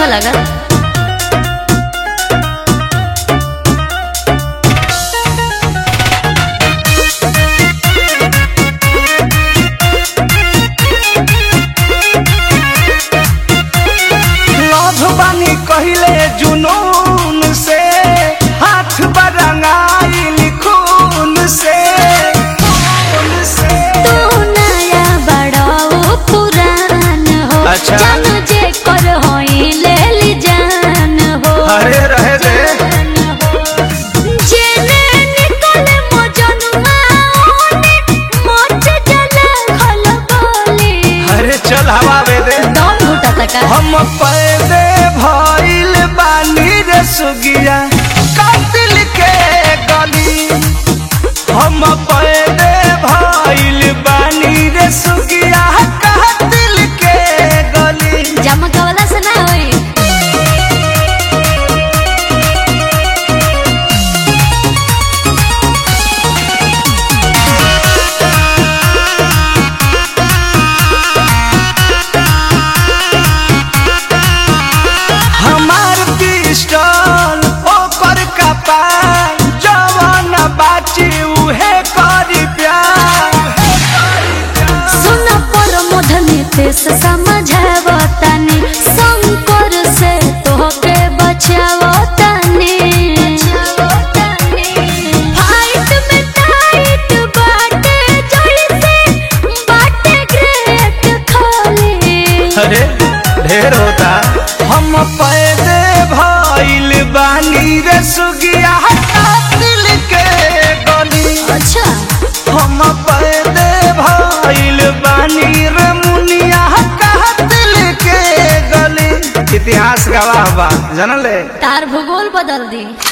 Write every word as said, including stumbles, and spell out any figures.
नहीं लगा। बानी कहले जुनून से हाथ बरंगाइल खून से तू नया बड़ा वो पुरान हो। अच्छा। जानू जे कर होई ले ली जान हो। अरे रहे दे जेने निकले मोजनुआ ओने मोच जला खल बोली। अरे चल हवा दे दम घुटा तका हम पैदे भइल बानी रे सुगिया कातिल के गली। हम पैदे भइल बानी रे सुगिया कातिल के गली। जमकवला से ना होई। पिस्टल ओकर कपार जवान बाची उहे करी प्यार। सुन पर मोधनी तेस समझावतानी शंकर से तोहके बचावतानी। फाइट में टाइट बाटे जड़ से बाटे ग्रेट खाली। अरे ढेर होता हम पैदे भइल बानी रे सुगिया कातिल के गली। अच्छा। हम पैदे भइल बानी रे मुनिया कातिल के गली। इतिहास गवाह बा जानले। तार भूगोल बदल दी।